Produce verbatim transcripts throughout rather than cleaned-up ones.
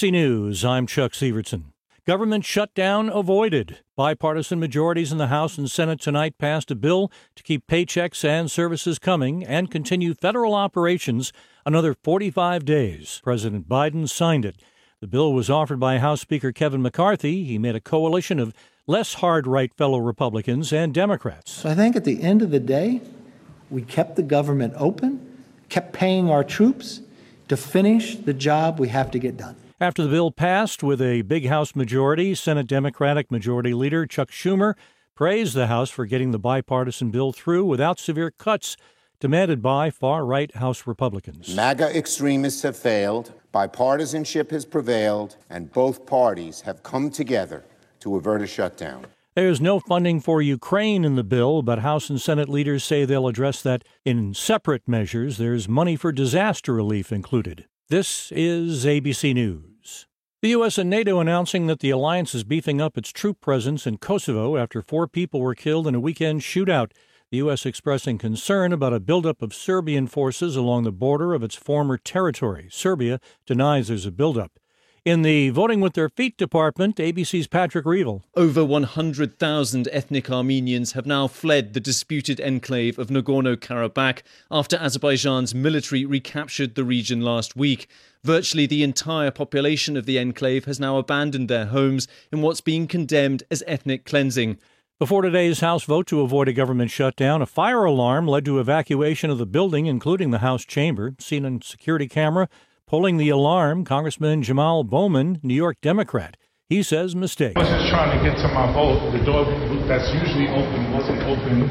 C News, I'm Chuck Sievertson. Government shutdown avoided. Bipartisan majorities in the House and Senate tonight passed a bill to keep paychecks and services coming and continue federal operations another forty-five days. President Biden signed it. The bill was offered by House Speaker Kevin McCarthy. He made a coalition of less hard-right fellow Republicans and Democrats. So I think at the end of the day, we kept the government open, kept paying our troops to finish the job we have to get done. After the bill passed with a big House majority, Senate Democratic Majority Leader Chuck Schumer praised the House for getting the bipartisan bill through without severe cuts demanded by far-right House Republicans. MAGA extremists have failed, bipartisanship has prevailed, and both parties have come together to avert a shutdown. There's no funding for Ukraine in the bill, but House and Senate leaders say they'll address that in separate measures. There's money for disaster relief included. This is A B C News. The U S and NATO announcing that the alliance is beefing up its troop presence in Kosovo after four people were killed in a weekend shootout. The U S expressing concern about a buildup of Serbian forces along the border of its former territory. Serbia denies there's a buildup. In the Voting with Their Feet department, A B C's Patrick Reevell. Over one hundred thousand ethnic Armenians have now fled the disputed enclave of Nagorno-Karabakh after Azerbaijan's military recaptured the region last week. Virtually the entire population of the enclave has now abandoned their homes in what's being condemned as ethnic cleansing. Before today's House vote to avoid a government shutdown, a fire alarm led to evacuation of the building, including the House chamber. Seen on security camera pulling the alarm, Congressman Jamal Bowman, New York Democrat. He says mistake. I was just trying to get to my vote. The door that's usually open wasn't open,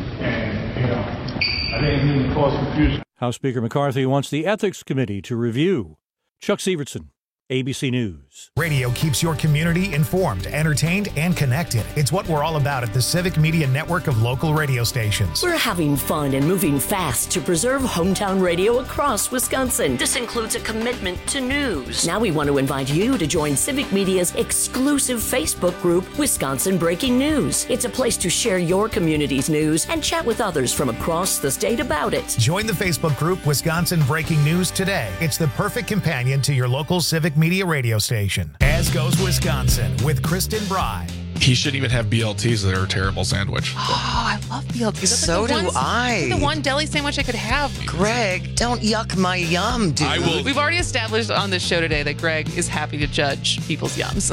and, you know, I didn't mean to cause confusion. House Speaker McCarthy wants the Ethics Committee to review. Chuck Sievertson, A B C News. Radio keeps your community informed, entertained, and connected. It's what we're all about at the Civic Media Network of local radio stations. We're having fun and moving fast to preserve hometown radio across Wisconsin. This includes a commitment to news. Now we want to invite you to join Civic Media's exclusive Facebook group, Wisconsin Breaking News. It's a place to share your community's news and chat with others from across the state about it. Join the Facebook group, Wisconsin Breaking News, today. It's the perfect companion to your local Civic Media radio station. As goes Wisconsin with Kristen Bry. He shouldn't even have B L Ts. They're a terrible sandwich. Oh, I love B L Ts. That's so like the do one, I. The one deli sandwich I could have. Greg, don't yuck my yum, dude. I will. We've already established on this show today that Greg is happy to judge people's yums.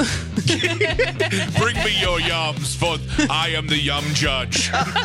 Bring me your yums, for I am the yum judge.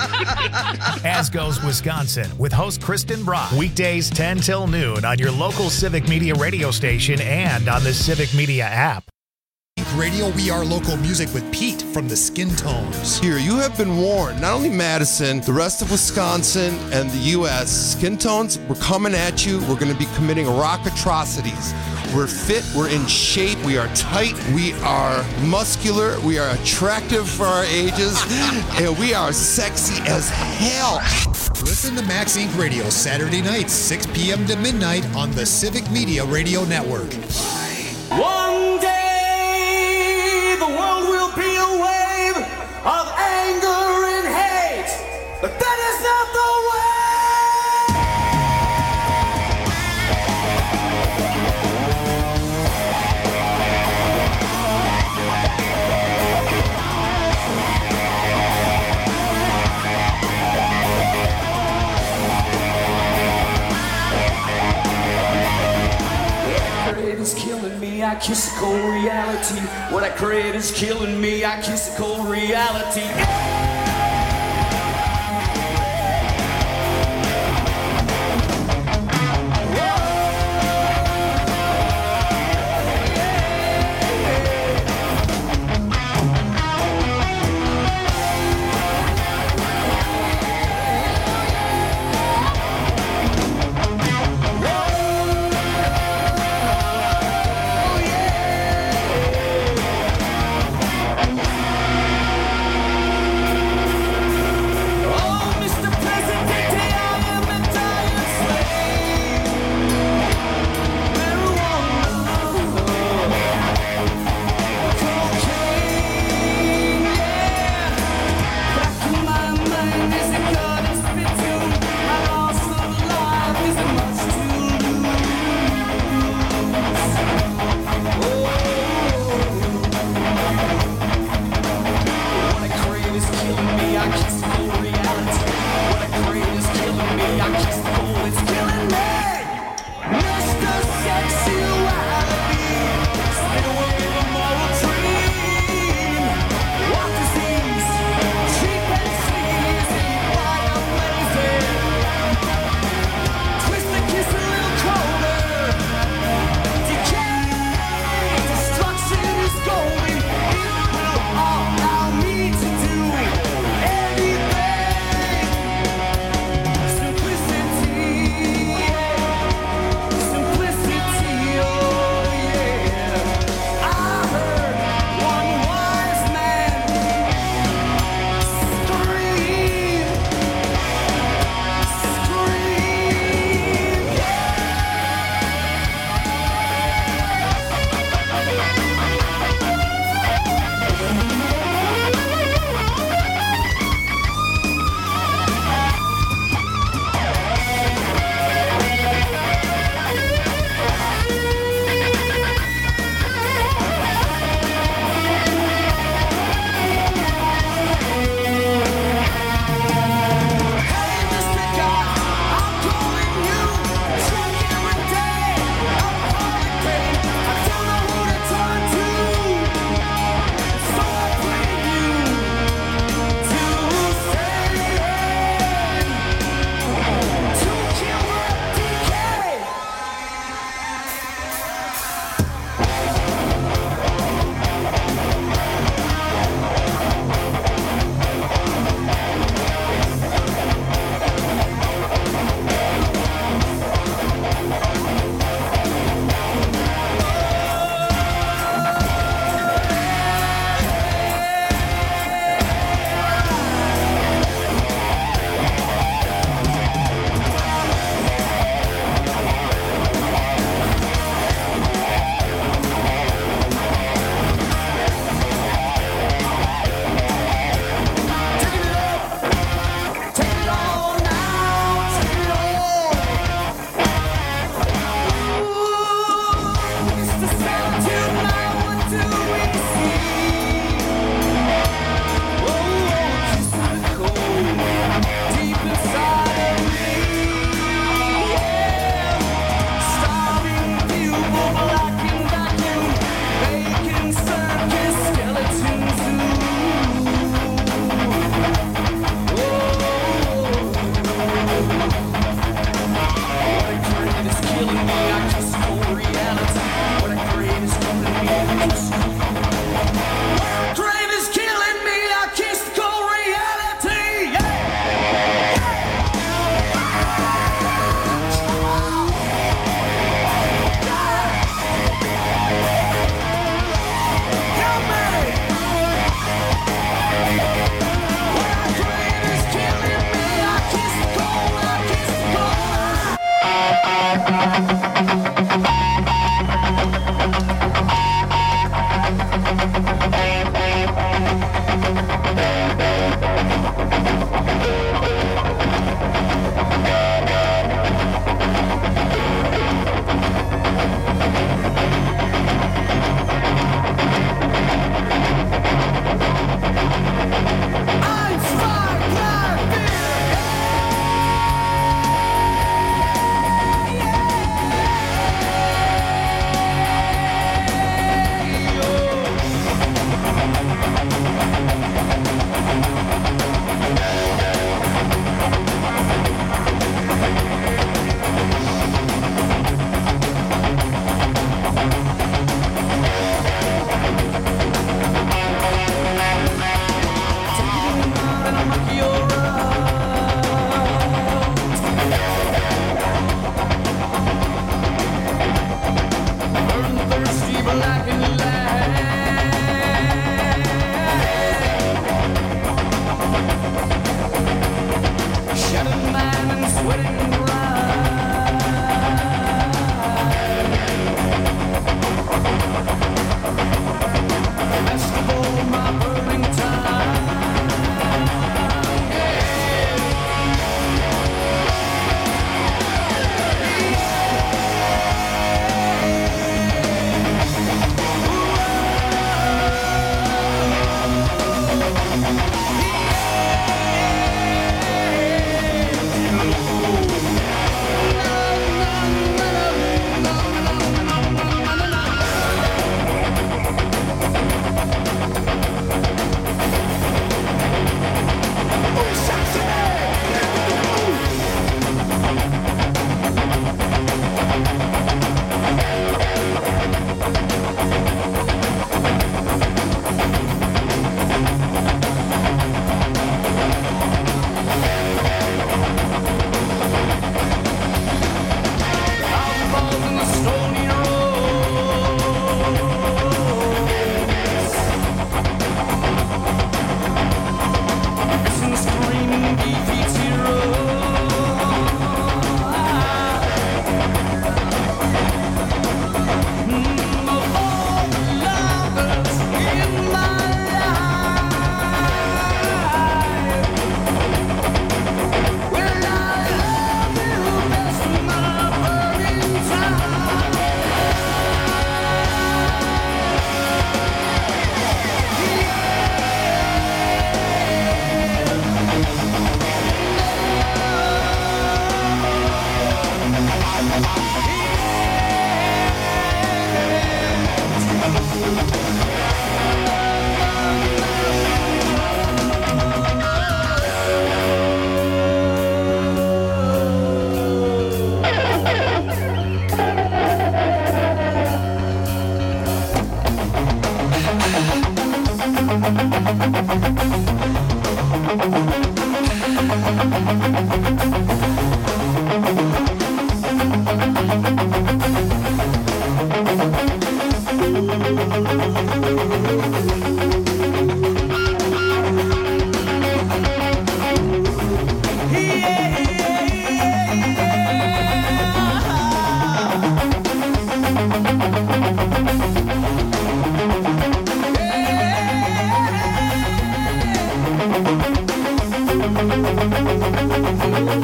As goes Wisconsin with host Kristen Bry. Weekdays ten till noon on your local Civic Media radio station and on the Civic Media app. Radio, we are local music with Pete from the Skin Tones. Here, you have been warned. Not only Madison, the rest of Wisconsin and the U S Skin Tones, we're coming at you. We're going to be committing rock atrocities. We're fit, we're in shape, we are tight, we are muscular, we are attractive for our ages, and we are sexy as hell. Listen to Max Incorporated. Radio Saturday nights, six p.m. to midnight on the Civic Media Radio Network. One day, the world will be a wave of anger and hate, but that is not the way. Is killing me, I kiss the cold reality. What I create is killing me, I kiss the cold reality.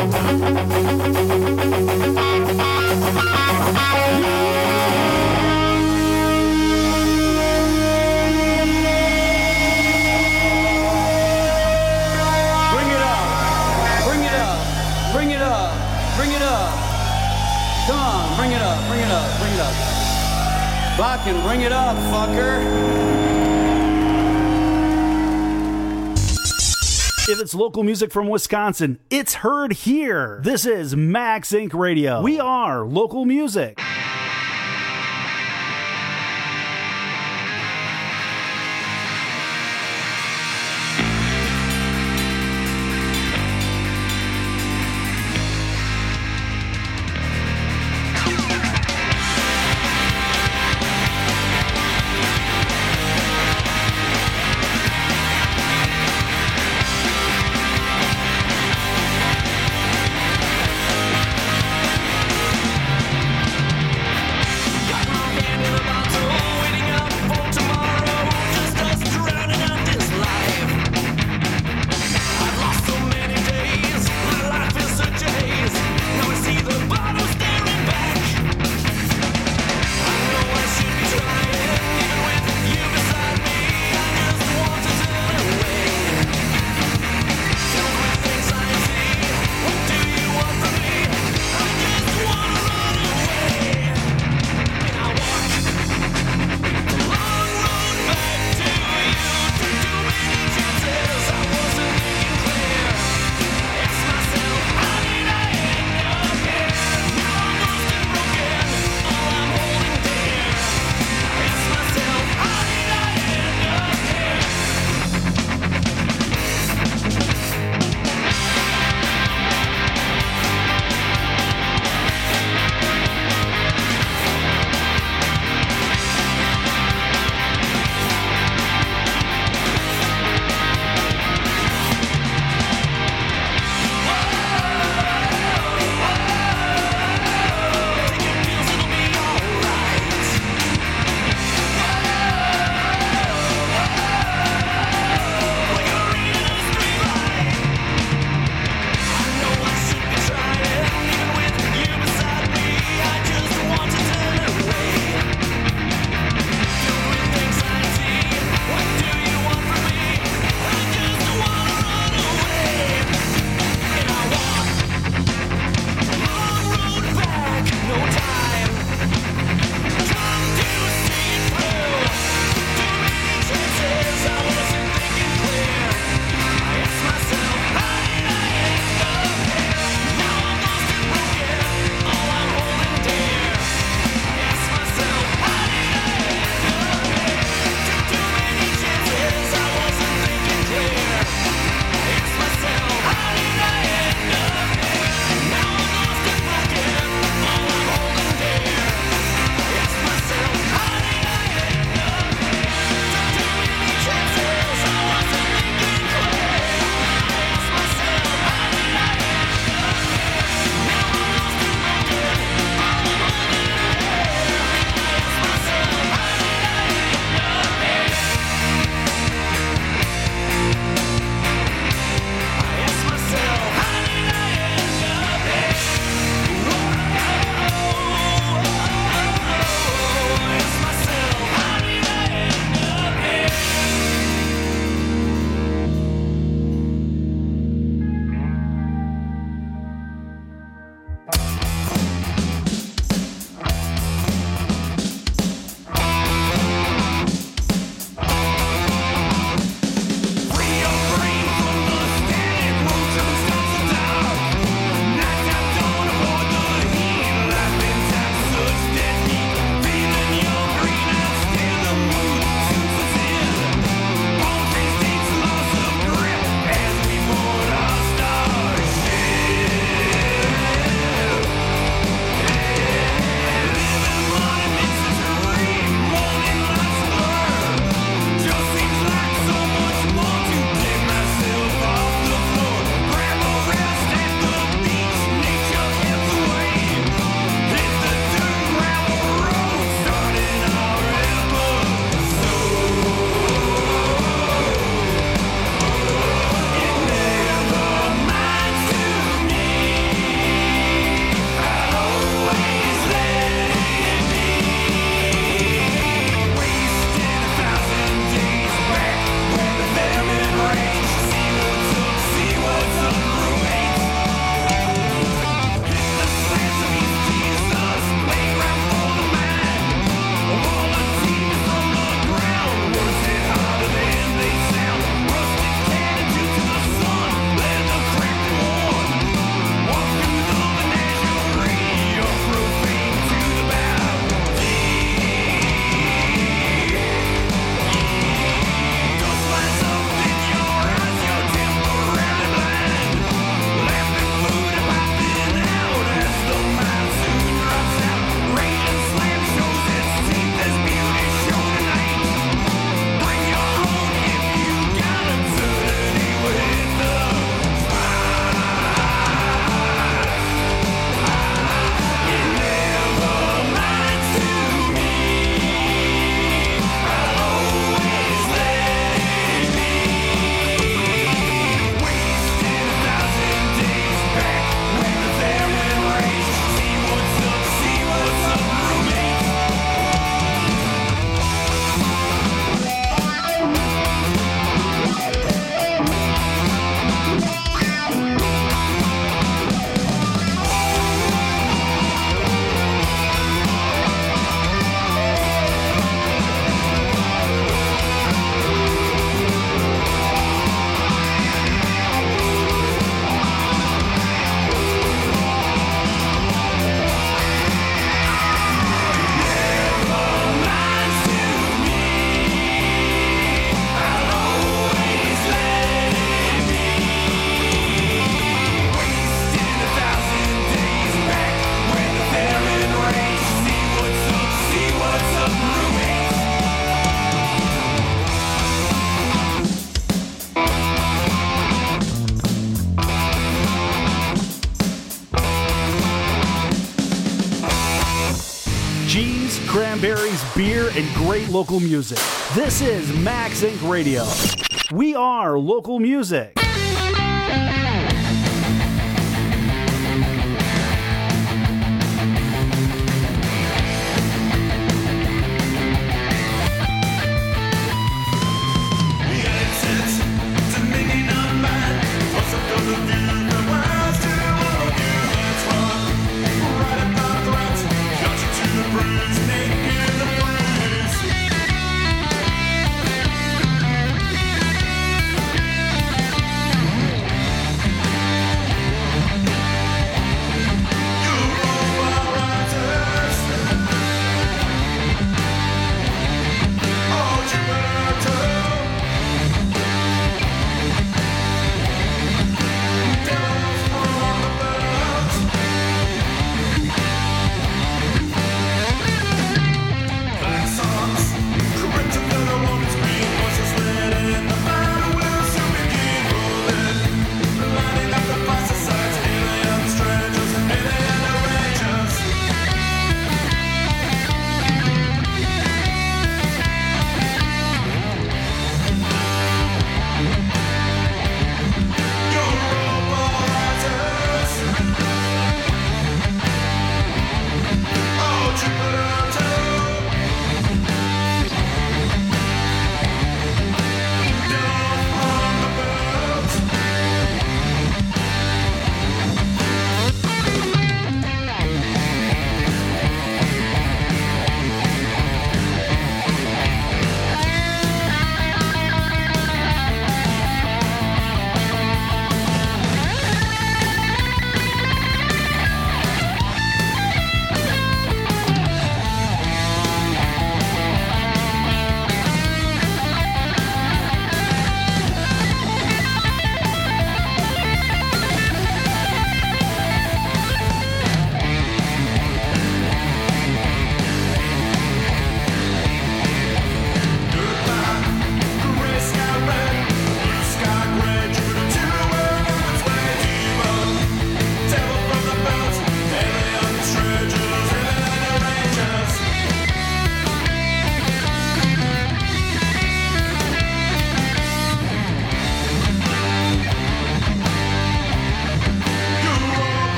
Fucking bring it up, fucker. If it's local music from Wisconsin, it's heard here. This is Max Inc Radio. We are local music. cranberries, beer, and great local music. This is Max Incorporated. Radio. We are local music.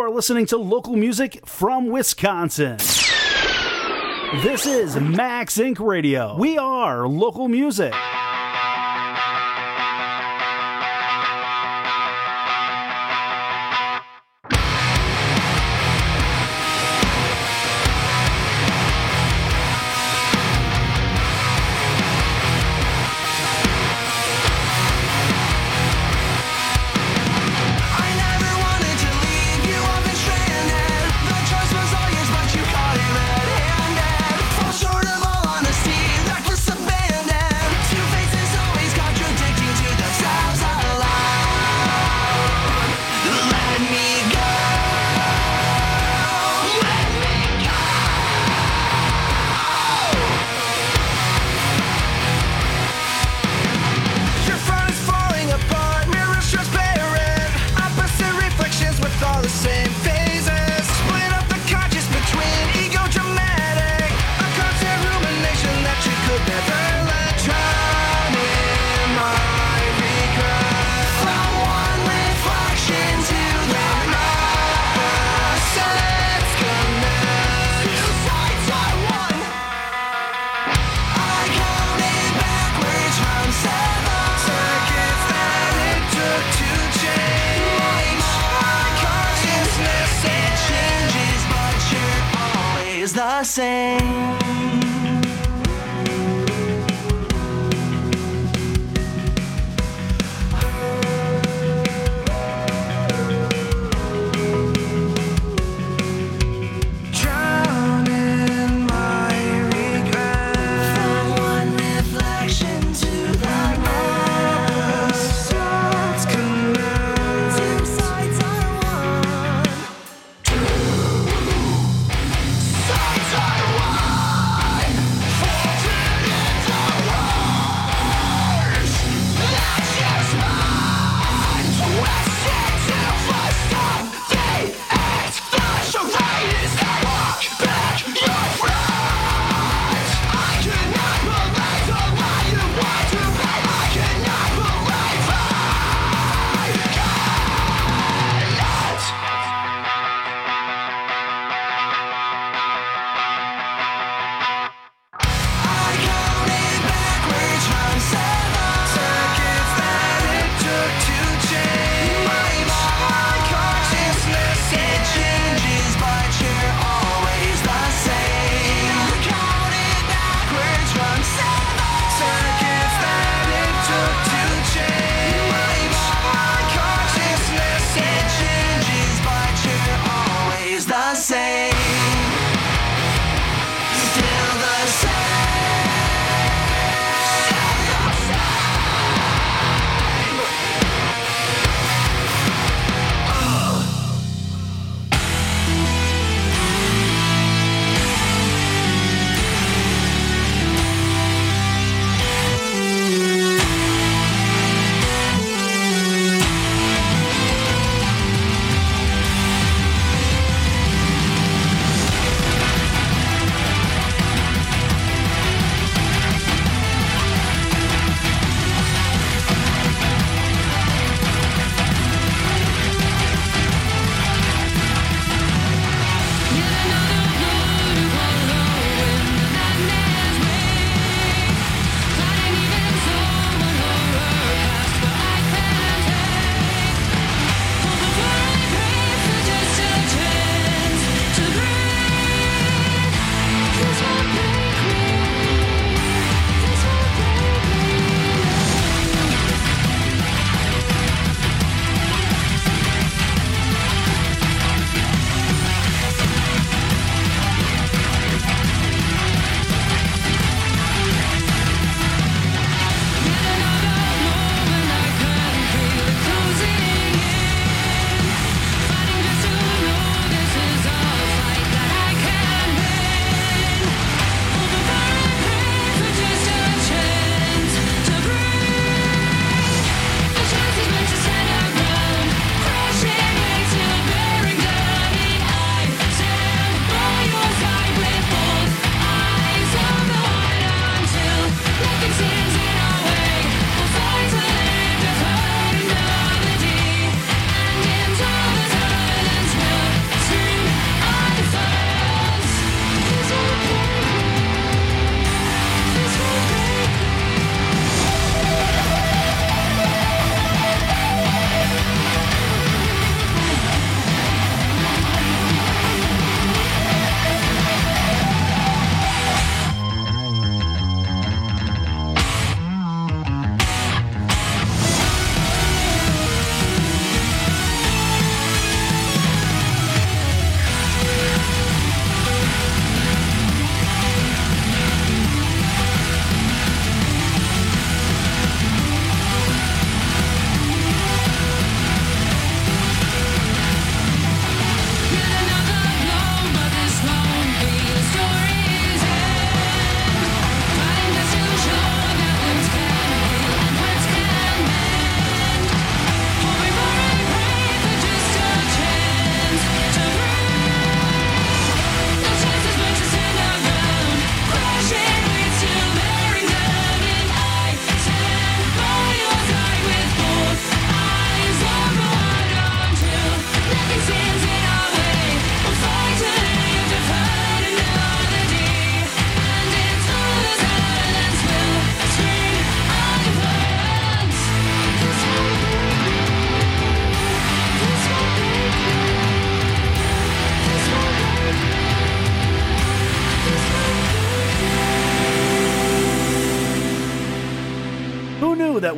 are listening to local music from Wisconsin. This is Max Incorporated. Radio. We are local music. The same. Sides I want.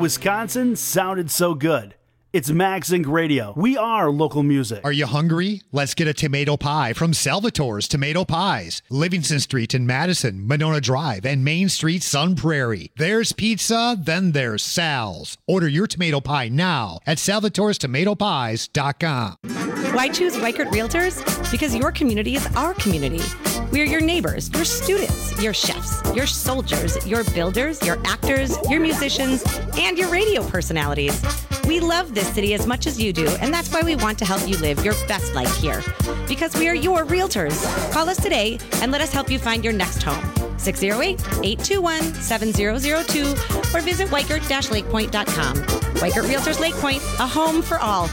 Wisconsin sounded so good. It's MagSync Radio. We are local music. Are you hungry? Let's get a tomato pie from Salvatore's Tomato Pies. Livingston Street in Madison, Monona Drive, and Main Street, Sun Prairie. There's pizza, then there's Sal's. Order your tomato pie now at salvatores tomato pies dot com. Why choose Weichert Realtors? Because your community is our community. We are your neighbors, your students, your chefs, your soldiers, your builders, your actors, your musicians, and your radio personalities. We love this city as much as you do, and that's why we want to help you live your best life here. Because we are your realtors. Call us today and let us help you find your next home. six oh eight, eight two one, seven oh oh two or visit weichert dash lake point dot com. Weichert Realtors Lake Point, a home for all.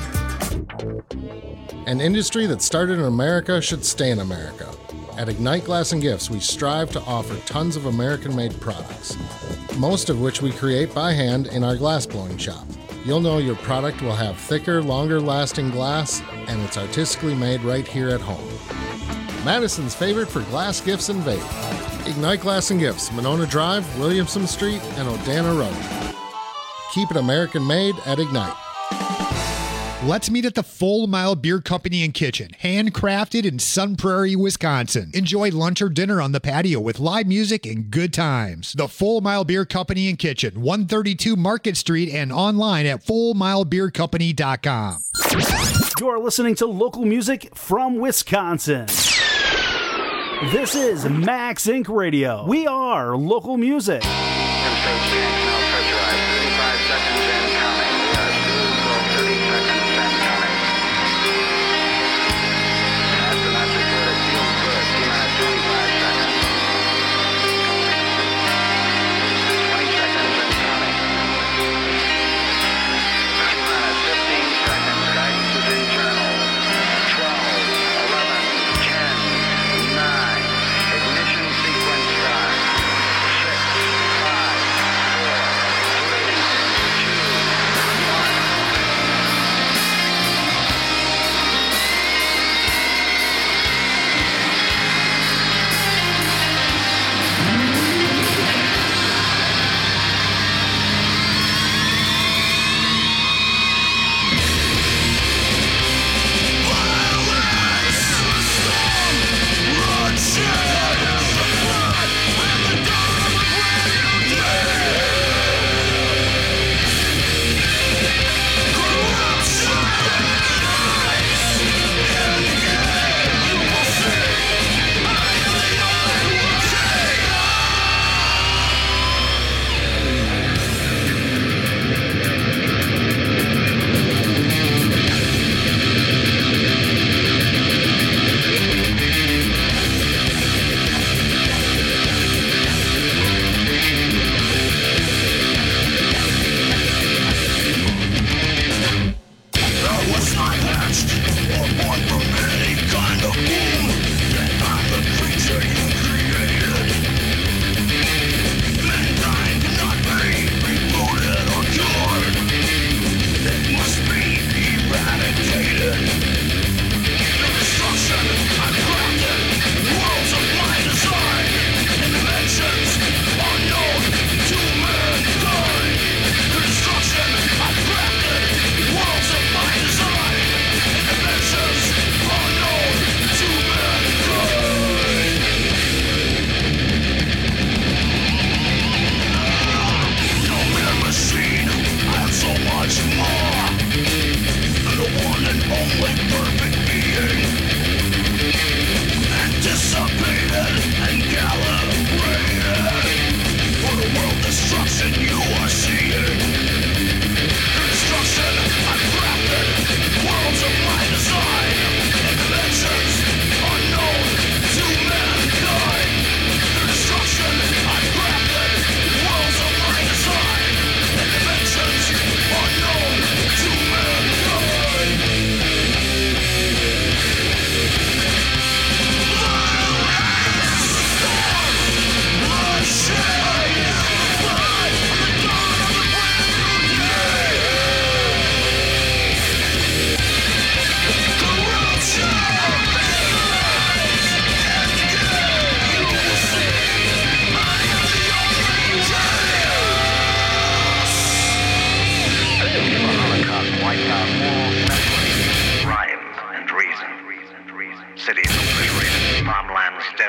An industry that started in America should stay in America. At Ignite Glass and Gifts, we strive to offer tons of American-made products, most of which we create by hand in our glass blowing shop. You'll know your product will have thicker, longer-lasting glass, and it's artistically made right here at home. Madison's favorite for glass gifts and vape. Ignite Glass and Gifts, Monona Drive, Williamson Street, and Odana Road. Keep it American-made at Ignite. Let's meet at the Full Mile Beer Company and Kitchen, handcrafted in Sun Prairie, Wisconsin. Enjoy lunch or dinner on the patio with live music and good times. The Full Mile Beer Company and Kitchen, one thirty-two Market Street, and online at full mile beer company dot com. You're listening to local music from Wisconsin. This is MagSync Radio. We are local music.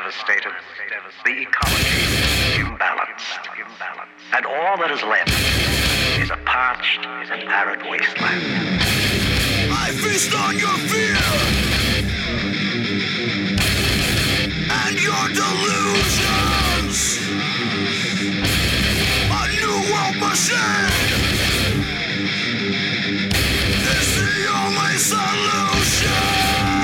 devastated, the ecology imbalanced, and all that is left is a parched and arid wasteland. I feast on your fear and your delusions. A new world machine is the only solution.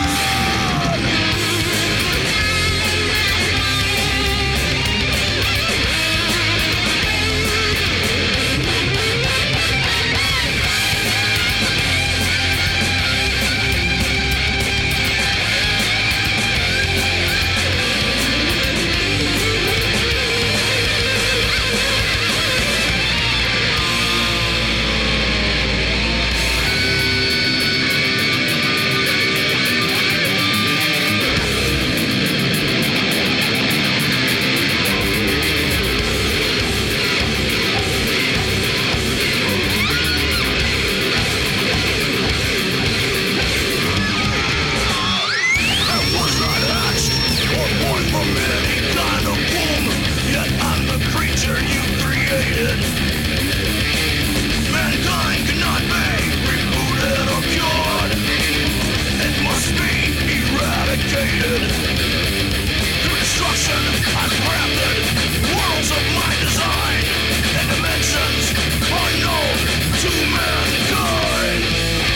Mankind cannot be rebooted or cured. It must be eradicated. Through destruction, I've crafted worlds of my design and dimensions unknown to mankind.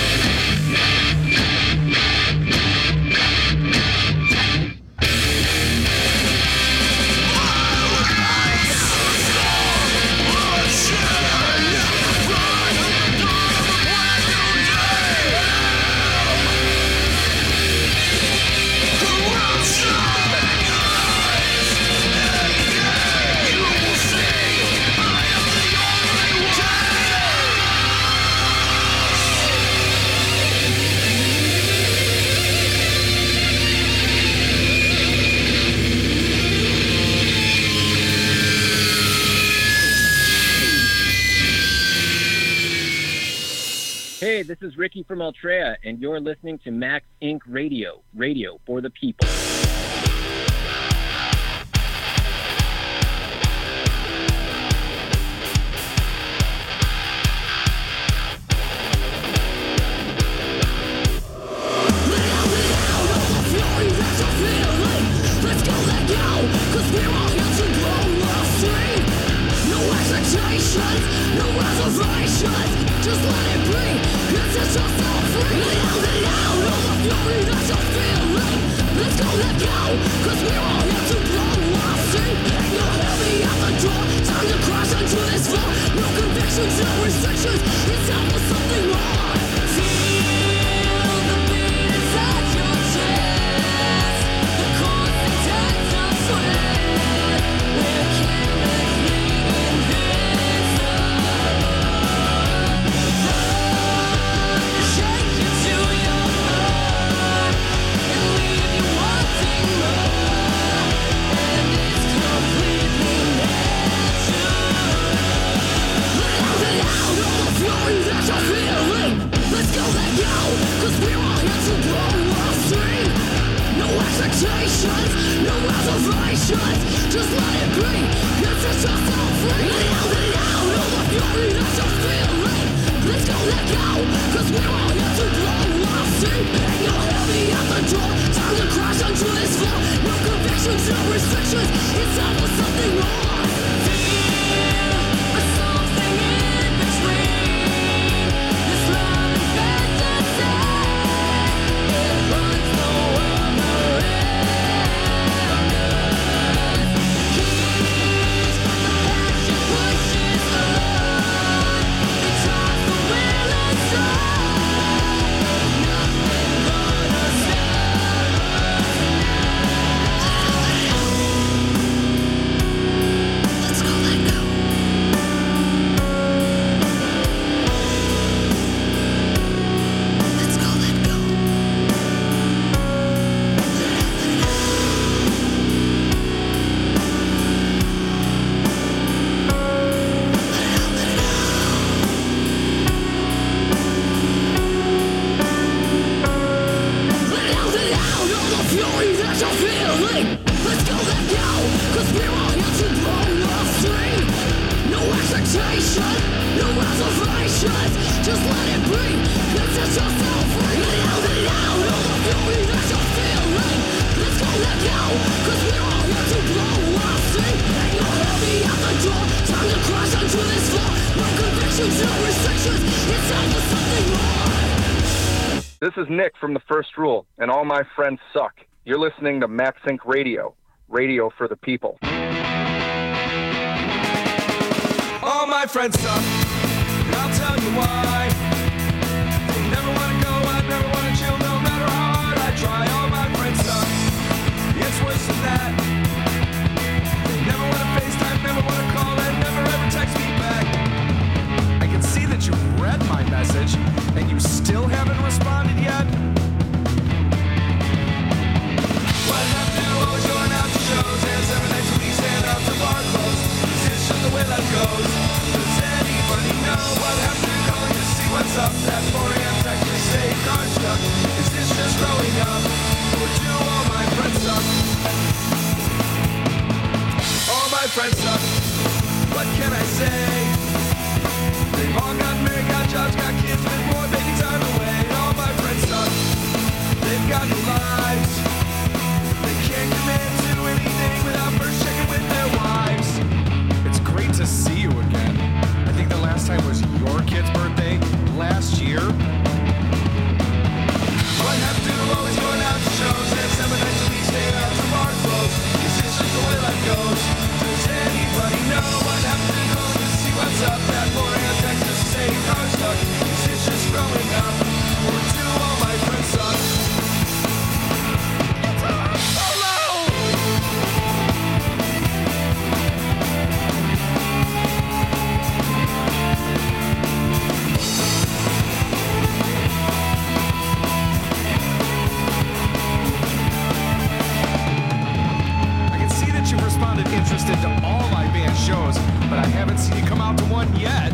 Hey, this is Ricky from Altrea, and you're listening to Max Incorporated. Radio, radio for the people. No reservations, just let it be. It's just so free. Let out, let out, all the fury that you're feeling. Let's go, let go, cause we're all here to blow our seat. And you're heavy at the door, time to crash onto this floor. No convictions, no restrictions, it's time for something more. Feel the beat inside your chest. The chords that take the sweat. We're chemically cause we're all here to blow our steam. No expectations, no reservations, just let it be. It's just so free. Let out, let out, all the fury that you're feeling. Let's go, let go, cause we're all here to blow our steam. And you're heavy at the door, time to crash onto this floor. No convictions, no restrictions, it's time for something more. Feel something in between this love and fantasy. It runs the world around us. Keeps the passion pushes on. It drives the will inside. This is Nick from The First Rule, and all my friends suck. You're listening to Max Inc Radio, radio for the people. All my friends suck, and I'll tell you why. They never want to go, I never want to chill, no matter how hard I try. All my friends suck, it's worse than that. They never want to FaceTime, never want to call, and never ever text me back. I can see that you read my message, and you still haven't responded yet. What have to do, always going out to shows, and seven nights a week, stand out to bar close. It's just the way life goes. Does anybody know what have to call you to see what's up? That four a.m. text to say car stuck. Is this just growing up? Or do all my friends suck? All my friends suck. What can I say? They've all got married, got jobs, got kids, with more baby time away. All my friends suck. They've got new lives. They can't commit to anything without first checking with their wives. It's great to see you again. I think the last time was your kid's birthday last year. What have to do, always going out to shows, and seven nights a week, staying out to bar close. Is this just the way life goes? Does anybody know what have to do to see what's up? That four a.m. text to say car stuck. Is this just growing up? Or do all my friends suck? You've responded interested to all my band shows, but I haven't seen you come out to one yet.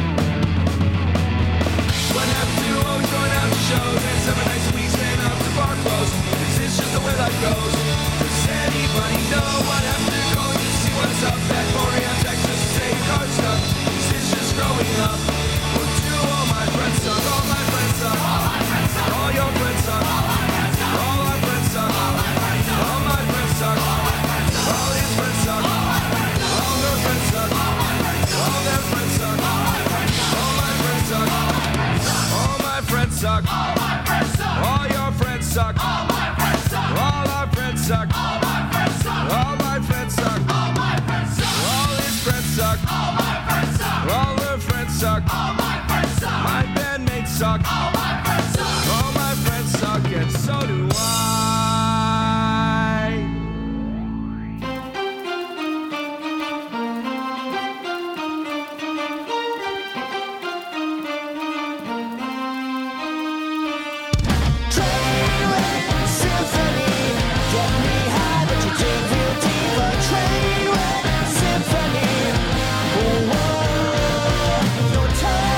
What have to do, always going out to shows, and seven nights a week, staying out to bar close. Is this just the way life goes? Does anybody know what have to call you to see what's up? That four a.m. text just to say car stuck. Is this just growing up? Or do all my friends suck? All my friends suck. All my friends suck. All your friends suck. All my friends suck. All our friends suck. All my friends suck. All my friends suck. All his friends suck. All their friends suck. All their friends suck. All my friends suck. All my friends suck. All your friends suck. All our friends suck. All my friends suck. All his friends suck. All their friends suck. My bandmates suck. All my friends suck, and so do I.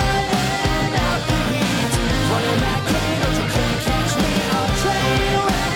Running back in, don't you can't catch me.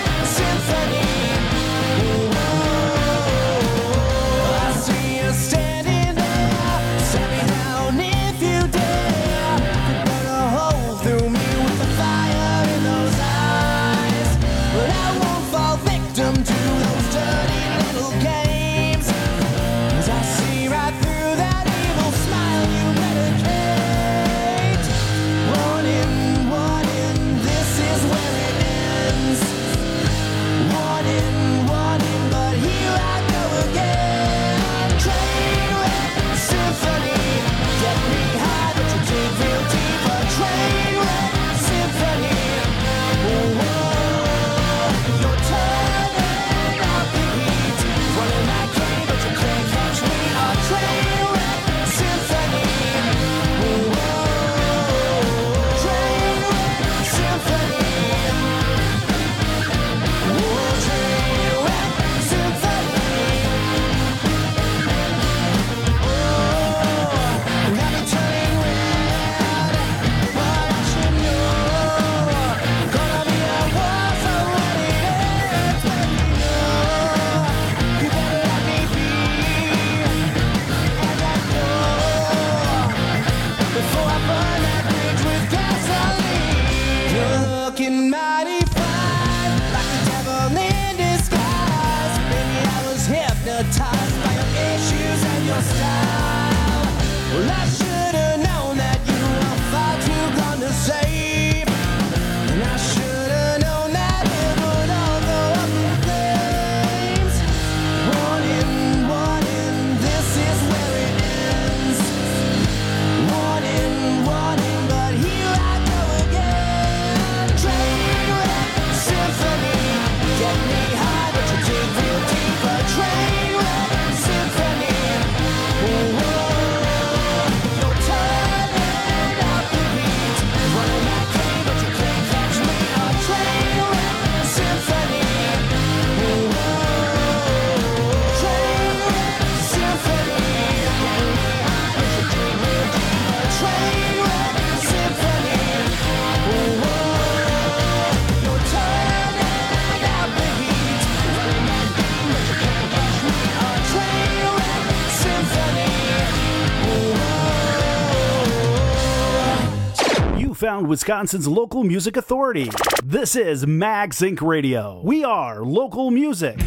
found Wisconsin's local music authority. This is Max Inc Radio. We are local music.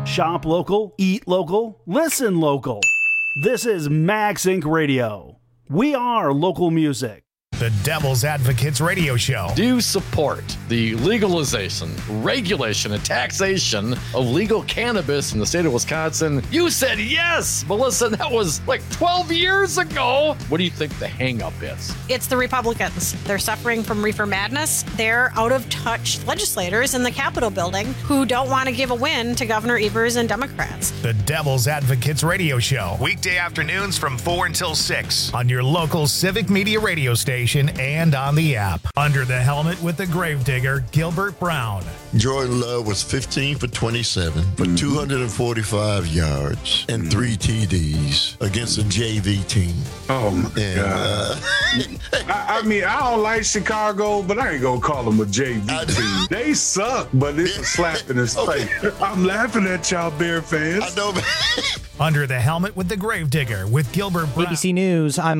Shop local, eat local, listen local. This is Max Incorporated. Radio. We are local music. The Devil's Advocates Radio Show. Do you support the legalization, regulation, and taxation of legal cannabis in the state of Wisconsin? You said yes, Melissa. That was like twelve years ago. What do you think the hang-up is? It's the Republicans. They're suffering from reefer madness. They're out-of-touch legislators in the Capitol building who don't want to give a win to Governor Evers and Democrats. The Devil's Advocates Radio Show. Weekday afternoons from four until six on your local Civic Media radio station and on the app. Under the helmet with the gravedigger, Gilbert Brown. Jordan Love was fifteen for twenty-seven for mm-hmm. two hundred forty-five yards and mm-hmm. three T Ds against a J V team. Oh, my and, God. Uh, I, I mean, I don't like Chicago, but I ain't going to call them a J V team. They suck, but it's a slap in his okay. face. I'm laughing at y'all Bear fans. I know, man. Under the helmet with the gravedigger with Gilbert Brown. A B C News, I'm